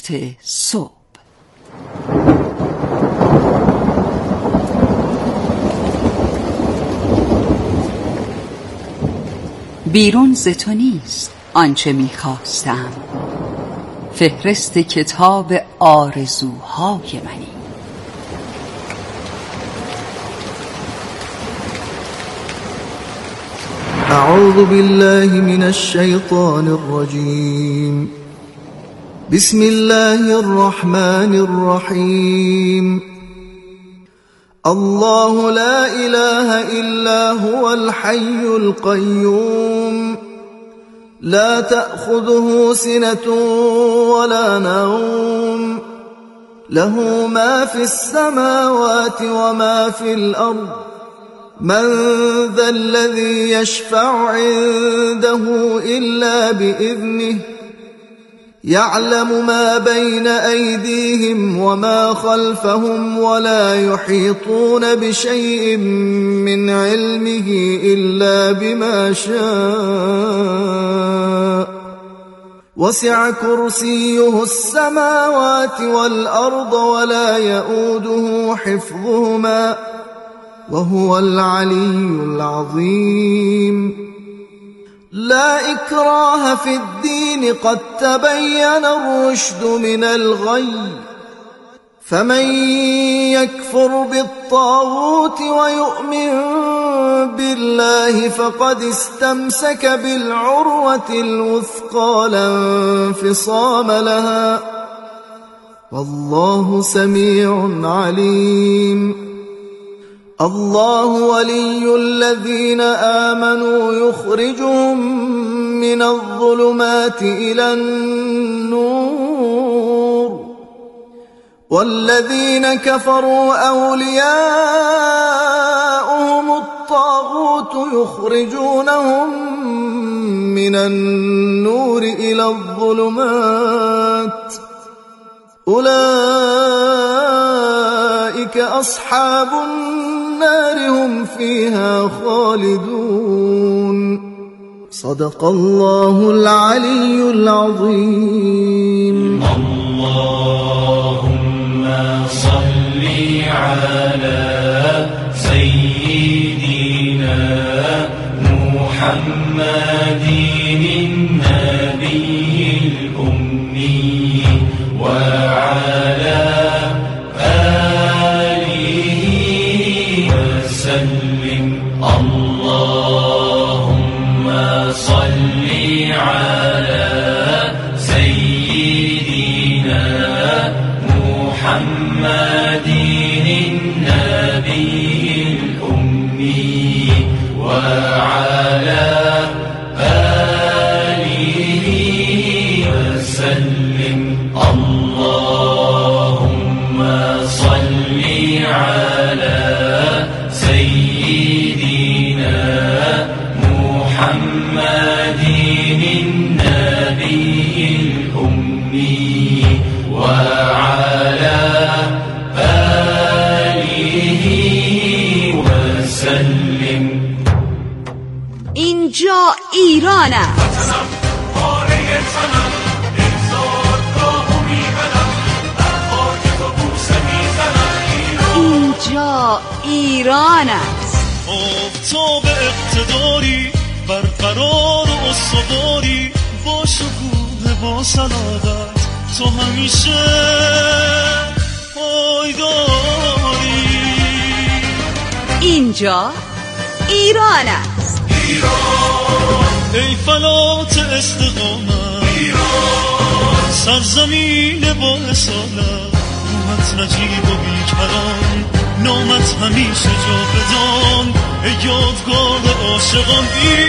فهرست صبح. بیرون ز تو نیست آنچه می‌خواستم، فهرست کتاب آرزوهای منی. اعوذ بالله من الشیطان الرجیم. بسم الله الرحمن الرحیم. الله لا إله إلا هو الحي القيوم لا تأخذه سنة ولا نوم له ما في السماوات وما في الأرض من ذا الذي يشفع عنده إلا بإذنه يعلم ما بين أيديهم وما خلفهم ولا يحيطون بشيء من علمه إلا بما شاء وسع كرسيه السماوات والأرض ولا يؤوده حفظهما وهو العلي العظيم. لا إكراه في الدين قد تبين الرشد من الغي فمن يكفر بالطاغوت ويؤمن بالله فقد استمسك بالعروة الوثقى لا انفصام لها والله سميع عليم. الله ولي الذين آمنوا يخرجهم من الظلمات إلى النور والذين كفروا أولياؤهم الطاغوت يخرجونهم من النور إلى الظلمات أولئك أصحاب النار هم فيها خالدون. صدق الله العلي العظيم. اللهم صل على سيدنا محمد النبي الأمي وعلى اللهم صل على سيدنا محمد النبي الأمي وعلى آله وسلم. اللهم صل على سيدنا محمد النبي الأمي وعلى آله وسلم. اینجا ایران است. اینجا ایران است. آفتاب اقتداری برقرار و استواری با شکوه با سعادت تو همیشه پایداری. اینجا ایران است. ایران ای فلات استقامت ایران سرزمین با اصالت روحت نجیب و بیکران نامت همیشه جاودان ای یادگار عاشقان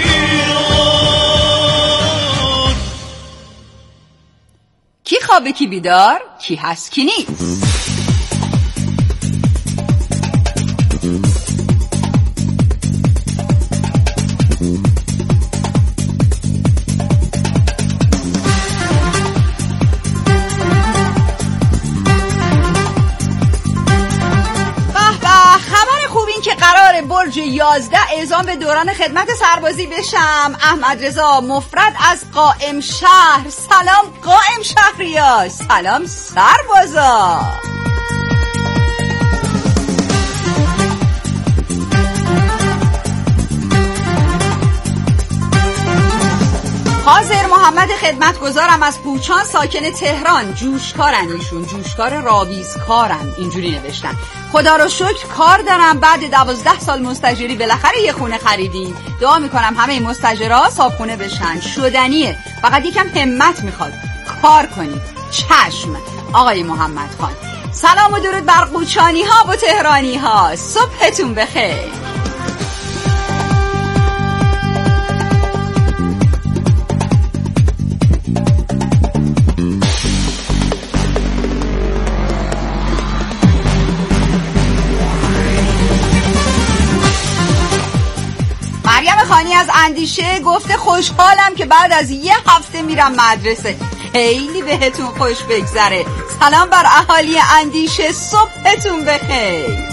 ایران. کی خوابه کی بیدار، کی هست کی نیست. برج 11 اعزام به دوران خدمت سربازی بشم. احمد رضا مفرد از قائم شهر. سلام قائم شهریا، سلام سربازا. حاضر محمد خدمتگزارم از پوچان ساکن تهران. جوشکارن ایشون، جوشکار راویزکارن، اینجوری نوشتن. خدا رو شکر کار دارم، بعد 12 سال مستاجری بالاخره یه خونه خریدیم. دعا میکنم همه مستاجرها صاحب بشن، شدنیه، فقط یکم همت میخواد، کار کنید. چشم آقای محمد خان. سلام و درود بر قوچانی ها و تهرانی ها، صبحتون بخیر. مریم خانی از اندیشه گفته خوشحالم که بعد از یه هفته میرم مدرسه، خیلی بهتون خوش بگذره. سلام بر اهالی اندیشه، صبحتون بخیر.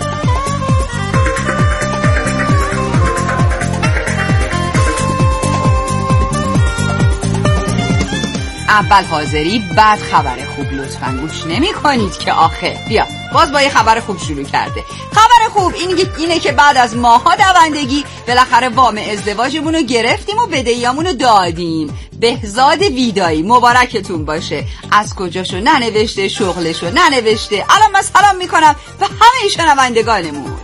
اول حاضری بعد خبر خوب، لطفاً گوش نمی کنید که آخه. بیا باز با یه خبر خوب شروع کرده. خبر خوب اینه که بعد از ماها دوندگی بالاخره وام ازدواجمون رو گرفتیم و بدهیامون رو دادیم. بهزاد ویدایی مبارکتون باشه. از کجاشو ننوشته، شغلشو ننوشته. الان من سلام میکنم به همه شنوندگانمون.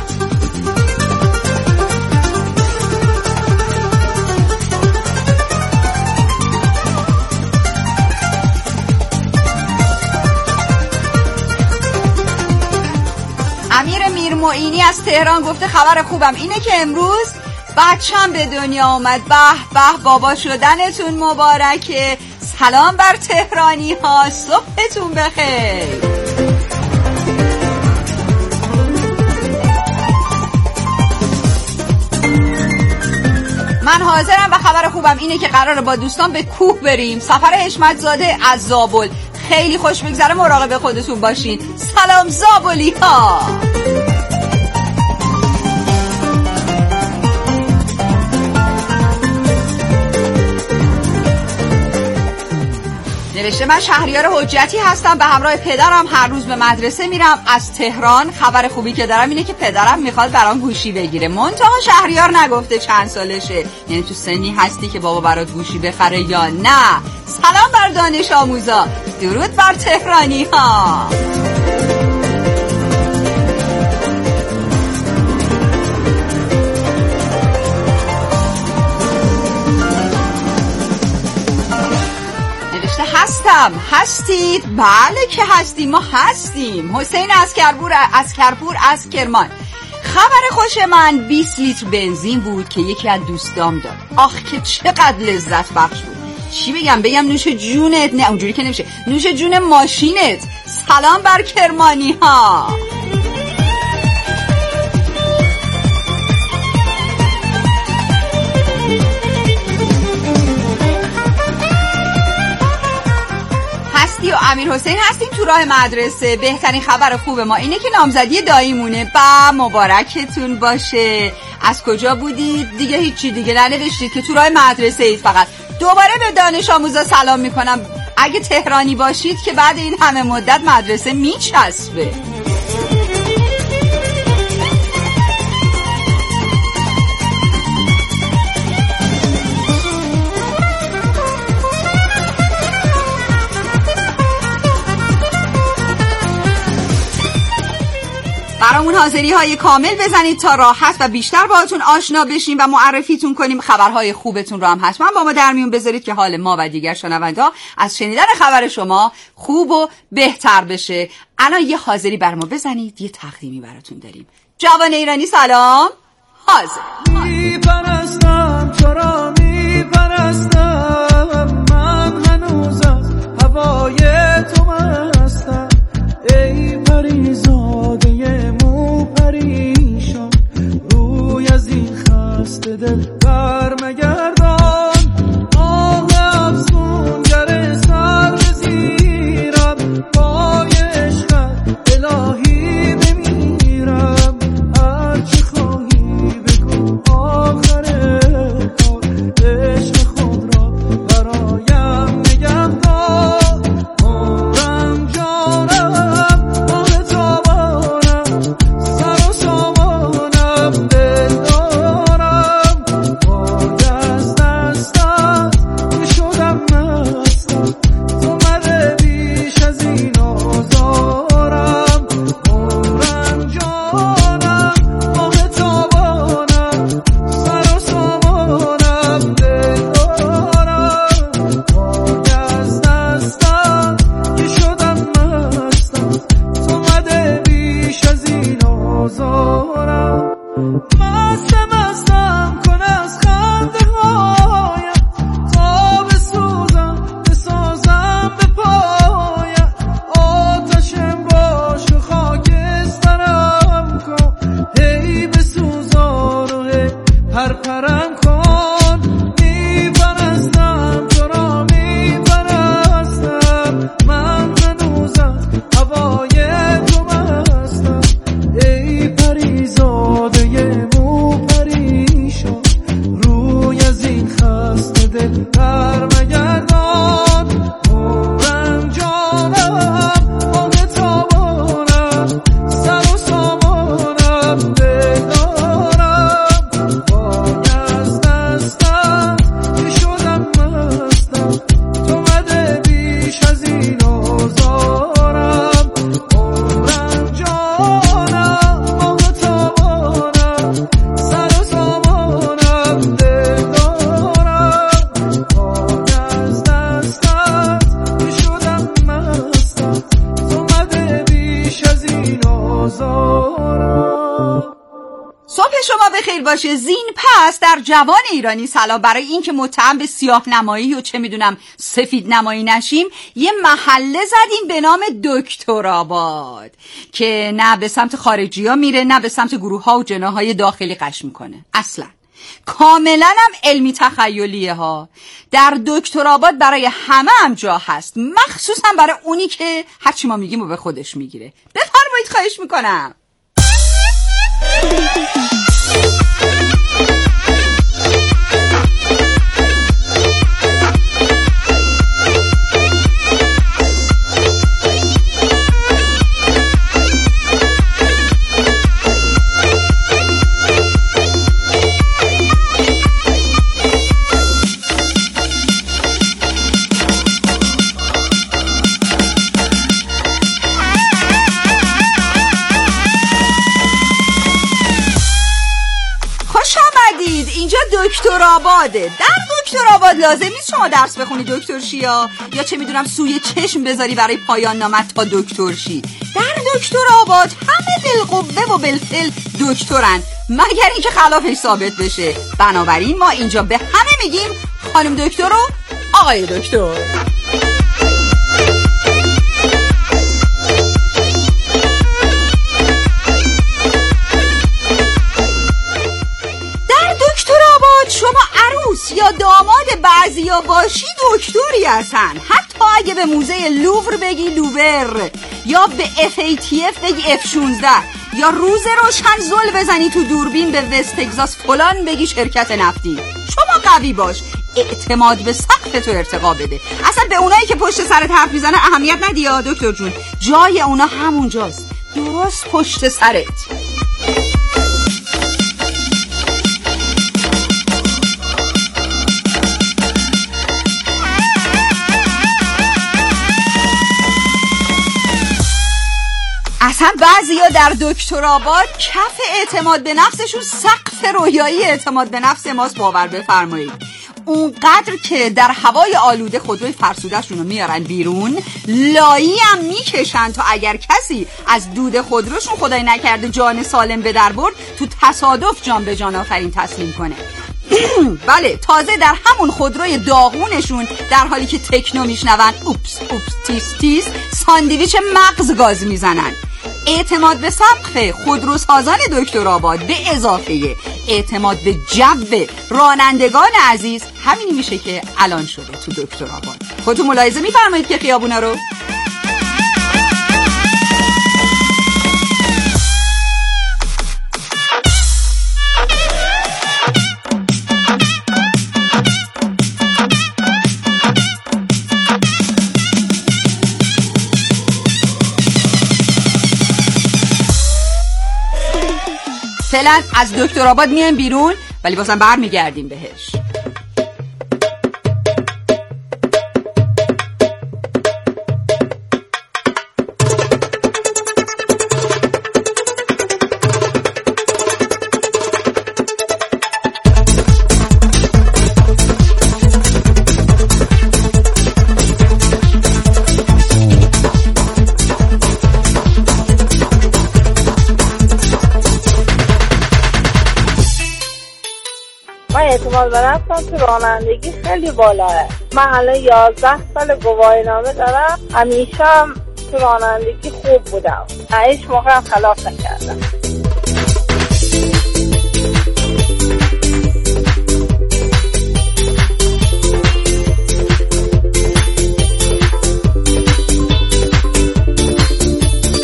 امیر میرموینی از تهران گفته خبر خوبم اینه که امروز بچه‌م به دنیا اومد. به به بابا شدنتون مبارکه. سلام بر تهرانی ها، صبحتون بخیر. من حاضرم و خبر خوبم اینه که قراره با دوستان به کوه بریم. سفر حشمت زاده از زابل. خیلی خوش بگذره، مراقب خودتون باشین. سلام زابلی ها. نوشته من شهریار حجتی هستم، به همراه پدرم هر روز به مدرسه میرم از تهران. خبر خوبی که دارم اینه که پدرم میخواد برام گوشی بگیره، منتها شهریار نگفته چند سالشه. یعنی تو سنی هستی که بابا برات گوشی بخره یا نه؟ سلام بر دانش آموزا، درود بر تهرانی ها. هستید؟ بله که هستیم، ما هستیم. حسین اسکرپور از کرمان. خبر خوش من 20 لیتر بنزین بود که یکی از دوستام داد. آخ که چقدر لذت بخش بود. چی بگم نوش جونت؟ نه اونجوری که نمیشه، نوش جون ماشینت. سلام بر کرمانی ها. و امیر حسین هستیم تو راه مدرسه. بهترین خبر خوب ما اینه که نامزدی داییمونه. با مبارکتون باشه. از کجا بودید؟ دیگه هیچی دیگه ننوشتید که تو راه مدرسه اید. فقط دوباره به دانش آموزا سلام میکنم. اگه تهرانی باشید که بعد این همه مدت مدرسه میچسبه. برامون حاضری های کامل بزنید تا راحت و بیشتر باهاتون آشنا بشیم و معرفیتون کنیم. خبرهای خوبتون رو هم حتما با ما در میون بذارید که حال ما و دیگر شنوندا از شنیدن خبر شما خوب و بهتر بشه. الان یه حاضری بر ما بزنید، یه تقدیمی براتون داریم. جوان ایرانی سلام. حاضر میپرستم چرا میپرستم، من هنوز از هوای تو مستم. ای پریزاده مو پریشان، روی از این خسته دل برمگردان. آه افسونگر سر بزیرم، پای عشقت الهی بمیرم. هرچه خواهی دل در مگردان عمرم جانم آه تابانم سر و سامانم دل دارم وای از دستم که شدم مستم تو مده بیش از این آزارم عمرم جانم آه تابانم سر و سامانم دل دارم وای از دستت که شدم مستم تو مده بیش از این آزارم. صبح شما بخیر باشه. زین پس در جوان ایرانی سلام. برای این که متهم به سیاه نمایی و چه میدونم سفید نمایی نشیم یه محله زدیم به نام دکترآباد که نه به سمت خارجی ها میره نه به سمت گروه ها و جناهای داخلی قش میکنه. اصلا کاملا هم علمی تخیلیه ها. در دکترآباد برای همه هم جا هست، مخصوصا برای اونی که هرچی ما میگیم و به خودش میگیره. بفرمایید، خواهش میکنم. اینجا دکترآباده. در دکترآباد لازم نیست شما درس بخونی دکتر شی یا چه میدونم سوی چشم بذاری برای پایان نامت تا دکتر شی. در دکترآباد همه بالقوه و بالفعل دکترن مگر اینکه خلافش ثابت بشه. بنابراین ما اینجا به همه میگیم خانم دکتر و آقای دکتر. شما عروس یا داماد بعضیا باشی دکتری هستن. حتی اگه به موزه لوور بگی لوور یا به FATF بگی F16 یا روز روشن زل بزنی تو دوربین به وست تگزاس فلان بگی شرکت نفتی. شما قوی باش، اعتماد به سقف تو ارتقا بده. اصلا به اونایی که پشت سرت حرف میزنه اهمیت ندی یا دکتر جون، جای اونا همونجاست، درست پشت سرت. اصلا بعضیا در دکترآباد کف اعتماد به نفسشون سقف رویایی اعتماد به نفس ماست. باور بفرمایید اونقدر که در هوای آلوده خودروی فرسوده‌شون رو میارن بیرون، لایی هم میکشن تا اگر کسی از دود خودروشون خدای نکرده جان سالم به در برد تو تصادف جان به جان آفرین تسلیم کنه. بله، تازه در همون خودروی داغونشون در حالی که تکنو میشنون اوپس تیس تیس ساندویچ مغز گاز میزنن. اعتماد به سقف خودروسازان دکترآباد به اضافه اعتماد به جو رانندگان عزیز همینی میشه که الان شده تو دکترآباد. خودتون ملاحظه میفرمایید که خیابونا رو؟ فعلا از دکترآباد میایم بیرون ولی بازم برمیگردیم بهش. اعتماد به نفسم تو رانندگی خیلی بالاه. من الان 11 سال گواهینامه دارم، همیشه هم تو رانندگی خوب بودم، هیچ موقع هم خلاف نکردم.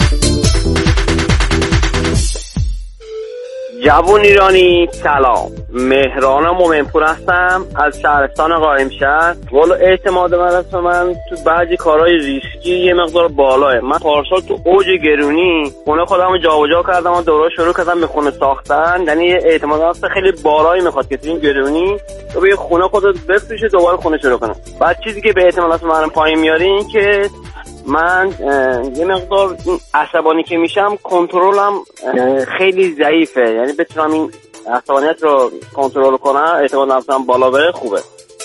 جوان ایرانی سلام، مهران مومنپور هستم از شهرستان قائمشهر. والا اعتماد به نفس من تو بعضی کارهای ریسکی یه مقدار بالاه. من پارسال تو اوج گرونی خونه خودمو جابجا کردم و دوباره شروع کردم به خونه ساختن. یعنی اعتماد به نفس خیلی بالایی میخواد که تو این گرونی تو به خونه خودت بفروشی دوباره خونه شروع کنی. بعد چیزی که به اعتماد به نفس من پایین میاره این که من یه مقدار عصبانی که میشم کنترلم خیلی ضعیفه. یعنی بتونم این عصبانیت رو کنترل کنم، اعتماد به نفسم بالا بره، خوبه.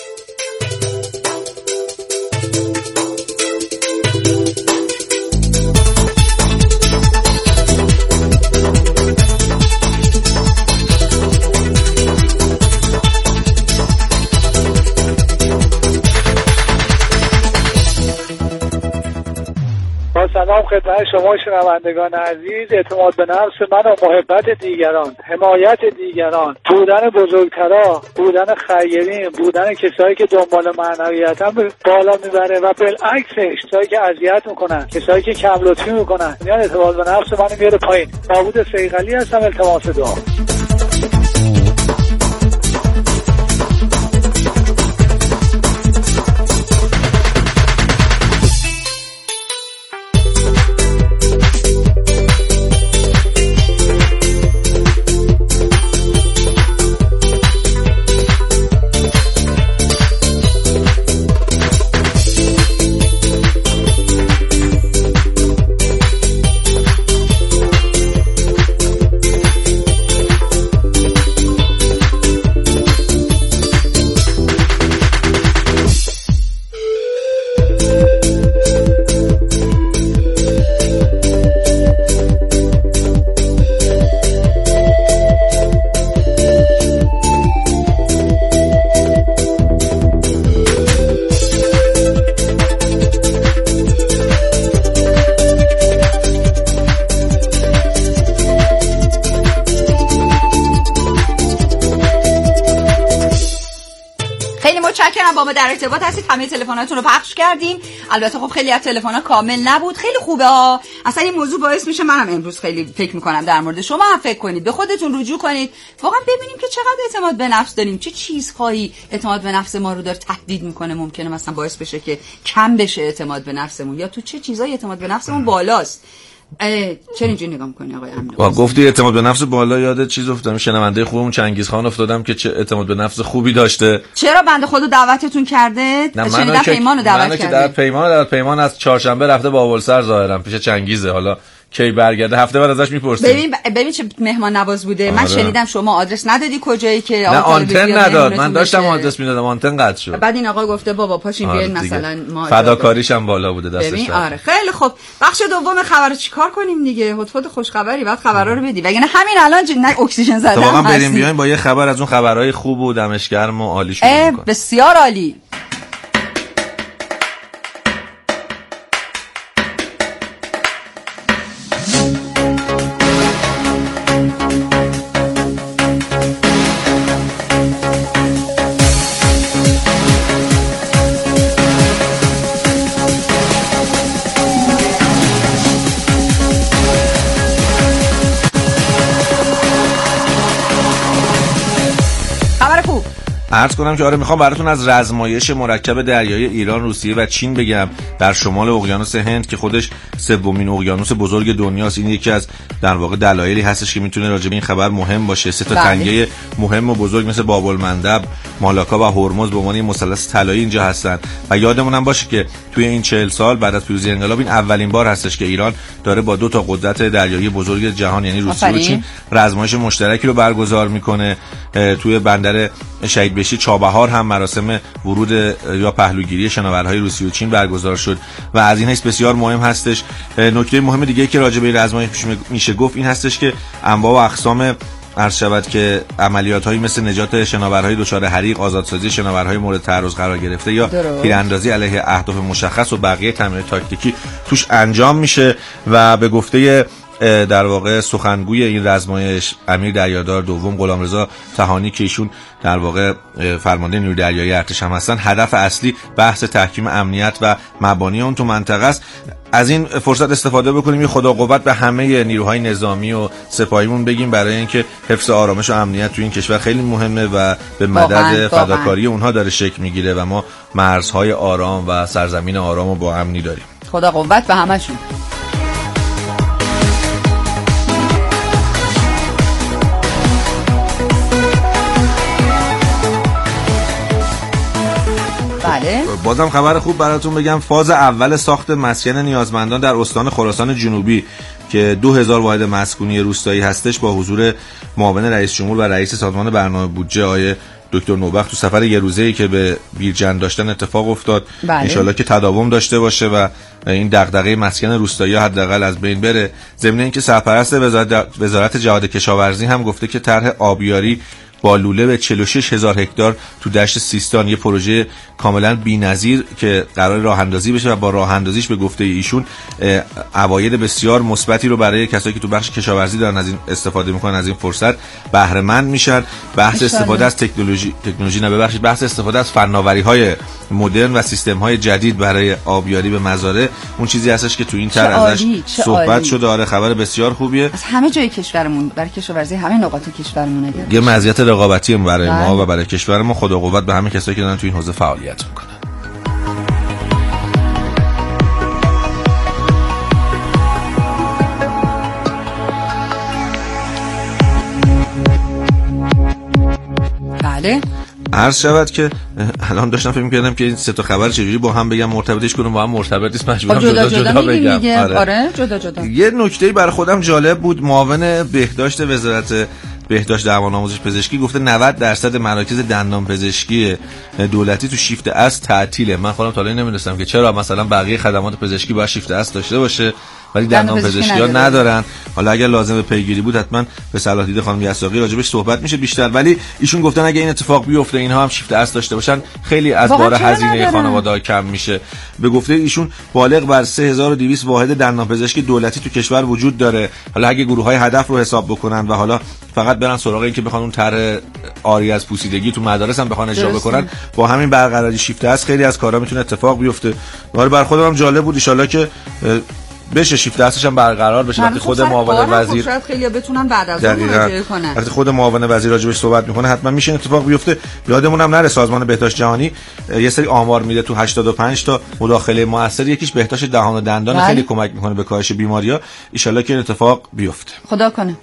سلام خدمت شما شنوندگان عزیز. اعتماد به نفس من و محبت دیگران، حمایت دیگران، بودن بزرگترا، بودن خیرین، بودن کسایی که دنبال معنویتن بالا میبره و بالعکسش کسایی که اذیت میکنن، کسایی که کم لطفی میکنن، یعنی اعتماد به نفس منو میاره پایین. داوود صیقلی هستم، التماس دعا. با ما در ارتباط هستید. همه تلفناتون رو پخش کردیم. البته خب خیلی از تلفن‌ها کامل نبود. خیلی خوبه ها. اصلا این موضوع باعث میشه منم امروز خیلی فکر میکنم در مورد شما هم فکر کنید، به خودتون رجوع کنید، واقعا ببینیم که چقدر اعتماد به نفس داریم، چه چیزهایی اعتماد به نفس ما رو داره تهدید میکنه، ممکنه مثلا باعث بشه که کم بشه اعتماد به نفسمون، یا تو چه چیزایی اعتماد به نفسمون بالاست. چرا اینجوری نگاه می‌کنی آقای امین؟ گفتی اعتماد به نفس بالا، یاد چیز افتادم، شنونده خوبمون چنگیزخان افتادم که چه اعتماد به نفس خوبی داشته. چرا بنده خدا دعوتتون کرده؟ شنیدم پیمانو دعوت کرده. پیمان از چهارشنبه رفته با اولسر ظاهرا پیش چنگیزه. حالا کی برگرده هفته بعد ازش میپرسیم. ببین چه مهمان نواز بوده. من شنیدم شما آدرس ندادی کجایی که نه آنتن نداد. من داشتم آدرس میدادم، آنتن قطع شد. بعد این آقا گفته بابا پاشین بیاین مثلا ما فداکاریش هم بالا بوده دستش. ببین آره خیلی خوب. بخش دوم خبر چیکار کنیم دیگه؟ هدفد خوش خبری بعد خبرا رو بدی. وگرنه همین الان نه اکسیژن زدن. واقعا بریم بیایم با یه خبر از اون خبرهای خوب و دمشگرم و عالی شروع کنیم. بسیار عالی. عرض کنم که آره میخوام براتون از رزمایش مرکب دریایی ایران، روسیه و چین بگم در شمال اقیانوس هند که خودش سومین اقیانوس بزرگ دنیاست. این یکی از در واقع دلایلی هستش که میتونه راجع به این خبر مهم باشه. سه تا تنگه مهم و بزرگ مثل باب المندب، مالاکا و هرمز به عنوان مثلث طلایی اینجا هستن و یادمون هم باشه که توی این 40 سال بعد از پیروزی انقلاب این اولین بار هستش که ایران داره با دو تا قدرت دریایی بزرگ جهان یعنی روسیه و چین رزمایش مشترکی رو برگزار میکنه. توی بندر شهید بهشتی چابهار هم مراسم ورود یا پهلوگیری شناورهای روسیه و چین برگزار شد و از این حیث بسیار مهم هستش. نکته مهم دیگه که راجع به رزمایش میشه گفت این هستش که انواع و اقسام عرض شود که عملیات‌هایی مثل نجات شناورهای دچار حریق، آزادسازی شناورهای مورد تعرض قرار گرفته یا تیراندازی علیه اهداف مشخص و بقیه تمرینات تاکتیکی توش انجام میشه و به گفته در واقع سخنگوی این رزمایش امیر دریادار دوم غلامرضا طحانی که ایشون در واقع فرمانده نیروی دریایی ارتش هم هستن، هدف اصلی بحث تحکیم امنیت و مبانی اون تو منطقه است. از این فرصت استفاده بکنیم یه خدا قوت به همه نیروهای نظامی و سپاهیمون بگیم، برای اینکه حفظ آرامش و امنیت تو این کشور خیلی مهمه و به مدد فداکاری اونها داره شکل میگیره و ما مرزهای آرام و سرزمین آرام و با امنی داریم. خدا قوت به همشون. بله. بازم خبر خوب براتون بگم، فاز اول ساخت مسکن نیازمندان در استان خراسان جنوبی که 2000 واحد مسکونی روستایی هستش با حضور معاون رئیس جمهور و رئیس سازمان برنامه بودجه آقای دکتر نوبخت تو سفر یه روزه‌ای که به بیرجند داشتن اتفاق افتاد. ان شاءالله که تداوم داشته باشه و این دغدغه مسکن روستایی حداقل از بین بره. ضمن اینکه سرپرست وزارت جهاد کشاورزی هم گفته که طرح آبیاری با لوله به 46000 هکتار تو دشت سیستان، یه پروژه کاملا بی‌نظیر که قرار راه اندازی بشه و با راه اندازیش به گفته ایشون عواید بسیار مثبتی رو برای کسایی که تو بخش کشاورزی دارن از این استفاده میکنن از این فرصت بهره مند میشن. بحث استفاده از بحث استفاده از فناوری‌های مدرن و سیستم‌های جدید برای آبیاری به مزارع اون چیزی هستش که تو این طرح ازش صحبت شده. آره خبر بسیار خوبیه. از همه جای کشورمون برای کشاورزی همه نقاط کشورمون یه مزیت رقابتی برای ما و برای کشور ما. خدا قوت به همه کسایی که دارن تو این حوزه فعالیت میکنن. بله. عرض شود که الان داشتم فکر می‌کردم که این سه تا خبر چجوری با هم بگم مرتبطش کنم، با هم مرتبط نیست، مجبورم جدا بگم. آره جدا. یه نکته‌ای برای خودم جالب بود. معاون بهداشت وزارت بهداشت درمان آموزش پزشکی گفته 90% مراکز دندان پزشکی دولتی تو شیفت اصل تعطیله. من خودم تا الان نمی‌دونستم که چرا مثلا بقیه خدمات پزشکی باید شیفت اصل داشته باشه ولی دندان پزشکی‌ها ندارن. حالا اگر لازم به پیگیری بود حتما به صلاح دید خانم یساقی راجبش صحبت میشه بیشتر، ولی ایشون گفتن اگه این اتفاق بیفته اینها هم شیفت اصل داشته باشن خیلی از بار هزینه خانواده‌ها کم میشه. به گفته ایشون بالغ بر 3200 واحد دندان پزشکی دولتی تو کشور وجود داره. حالا اگه گروه‌های هدف رو حساب بکنن و حالا فقط برن سراغ این که بخوان اون طرح آری از پوسیدگی تو مدارس هم بخوان اجرا بکنن، با همین برقراری شیفت اصل خیلی از کارا میتونه اتفاق بیفته. برای خودم هم جالب بود، ان شاءالله که بشه شیفت اصلش هم برقرار بشه. وقتی خود معاون وزیر شاید خیلی بتونن بعد از اون مراجعه کنن، وقتی خود معاون وزیر راجبش صحبت میکنه حتما میشه اتفاق بیفته. یادمون هم نره سازمان بهداشت جهانی یه سری آمار میده، تو 85 تا مداخله موثر یکیش بهداشت دهان و دندان خیلی کمک میکنه به کاهش بیماری‌ها. ان شاءالله که اتفاق بیفته. خدا کنه.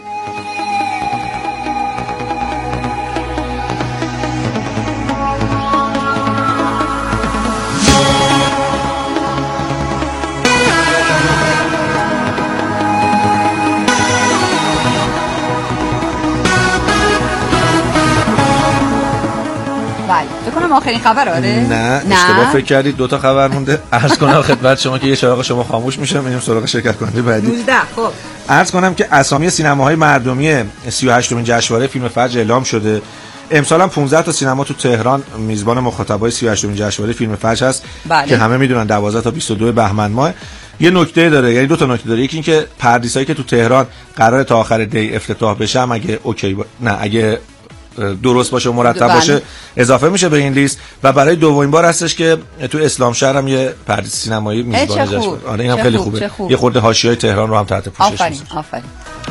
آخرین خبر نه اشتباه فکر کردید، 2 تا خبر مونده. عرض کنم خدمت شما که یه چراغ شما خاموش میشه، میریم سراغ شرکت کننده بعدی 19. خب عرض کنم که اسامی سینماهای مردمی 38مین جشنواره فیلم فجر اعلام شده. امسال هم 15 تا سینما تو تهران میزبان مخاطبای 38مین جشنواره فیلم فجر هست. بله. که همه میدونن 12 تا 22 بهمن ماه. یه نکته داره، یعنی 2 تا نکته داره. یکی این که پردیسایی که تو تهران قرار تا آخر دی افتتاح بشه هم اگه اوکی اگه درست باشه و مرتب باشه اضافه میشه به این لیست. و برای دومین بار هستش که تو اسلام شهر هم یه پردیس سینمایی میزبان جشنواره. آره اینم خیلی خوبه. یه خورده حاشیه‌های تهران رو هم تحت پوشش میذاره. آفرین.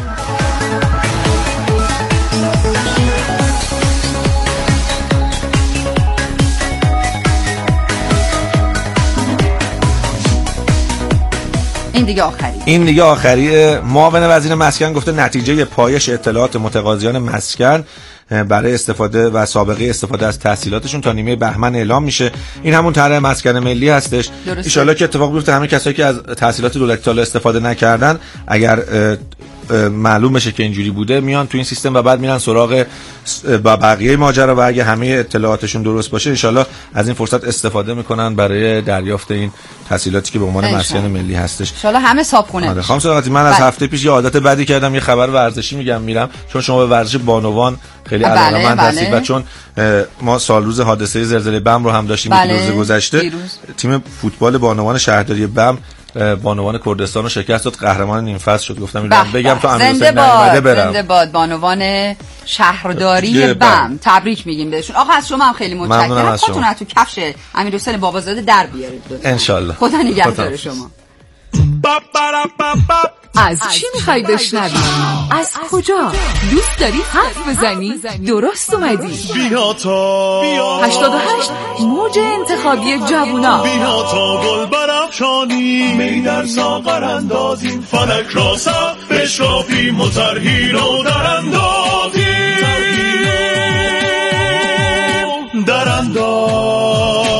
این دیگه آخری. معاون وزیر مسکن گفته نتیجه پایش اطلاعات متقاضیان مسکن برای استفاده و سابقه استفاده از تحصیلاتشون تا نیمه بهمن اعلام میشه. این همون طرح مسکن ملی هستش. ان شاءالله که اتفاق بیفته. همه کسایی که از تحصیلات دولتی تا استفاده نکردن اگر معلوم بشه که اینجوری بوده میان تو این سیستم و بعد میرن سراغ با بقیه ماجرا و اگه همه اطلاعاتشون درست باشه ان شاءالله از این فرصت استفاده میکنن برای دریافت این تحصیلاتی که به عنوان مسکن ملی هستش. ان شاءالله همه صابخونه. آره خانم صداقتی، من از هفته پیش یه عادت بدی کردم، یه خبر ورزشی میرم چون شما به ورزش بانوان خیلی علاقه‌مند هستید و چون ما سال روز حادثه زلزله بم رو هم داشتیم روز گذشته. تیم فوتبال بانوان شهرداری بم بانوان کردستان رو شکست داد، قهرمان نیم فصل شد. گفتم بگم تو زنده امیرحسین نیومده برم. زنده باد بانوان شهرداری بم. تبریک میگیم بهشون. آقا از شما هم خیلی متشکرم. خودتون تو کفش امیرحسین بابازاده در بیارید ان شاءالله. خدا نگهدار شما. از چی میخوای بشنوی؟ از کجا؟ دوست داری حرف بزنی؟ درست اومدی. بیا تا 88 موج انتخابی جوونا. بیا تا گل برافشانی، می در ساغر اندازیم، فلک را سقف بشکافیم و ترهی رو در اندازیم، در اندازیم.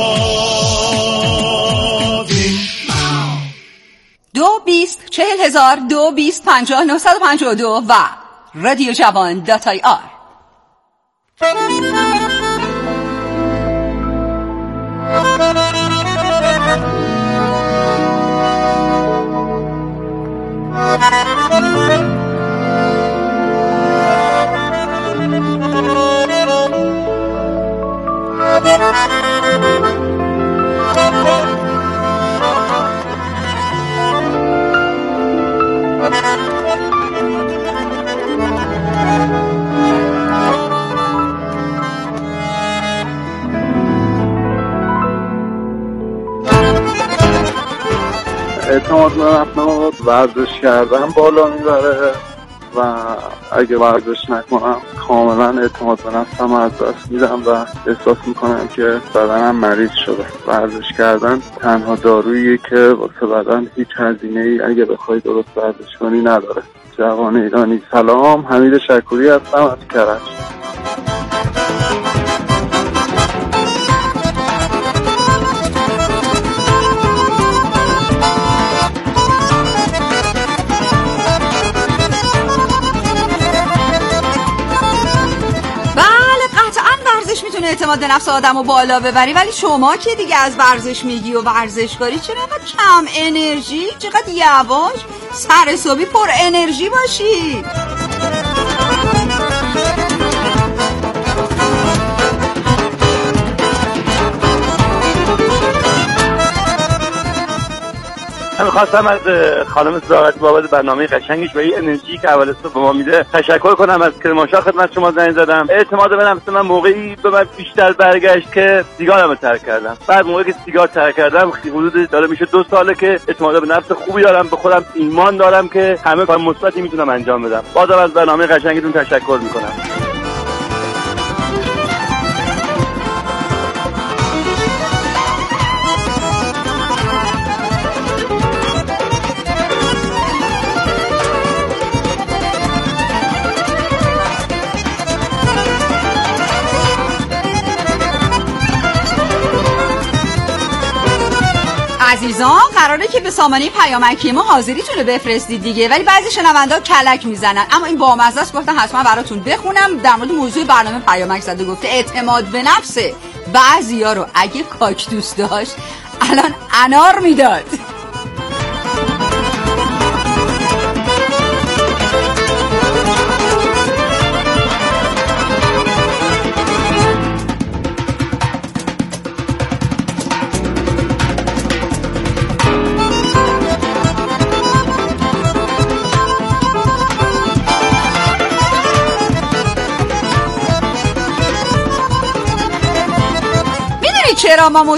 2-20-40,000 2-20-50-952 و رادیو جوان.ir. اعتماد به نفس ورزش کردن بالا میبره و اگه ورزش نکنم کاملا اعتماد به نفسم از دست میدم و احساس میکنم که بدنم مریض شده. ورزش کردن تنها داروییه که واسه بدن هیچ هزینه‌ای اگه بخوای درست ورزش کنی نداره. جوان ایرانی سلام، حمید شکوری هستم از کرج. میتونه اعتماد به نفس آدمو بالا ببری، ولی شما که دیگه از ورزش میگی و ورزشکاری چرا اینقدر کم انرژی، چقدر یواش، سر صبحی پر انرژی باشی. من می‌خواستم از خانم صداقتی بابت برنامه قشنگش و این انرژی که اول صبح به ما میده تشکر کنم. از کرمانشاه خدمت شما زنگ زدم. اعتماد به نفس من موقعی به من بیشتر برگشت که سیگارم ترک کردم. بعد موقعی که سیگار ترک کردم حدود داره میشه 2 ساله که اعتماد به نفس خوبی دارم، به خودم ایمان دارم که همه کار مثبتی میتونم انجام بدم. بازم از برنامه قشنگتون تشکر میکنم. عزیزان قراره که به سامانه پیامکی ما حاضریتون رو بفرستید دیگه، ولی بعضی شنوندا کلک میزنن. اما این بامزه است، گفتم حتما براتون بخونم. در مورد موضوع برنامه پیامک زده، گفته اعتماد به نفس بعضیا رو اگه کاکتوس داشت الان انار میداد. چرا ما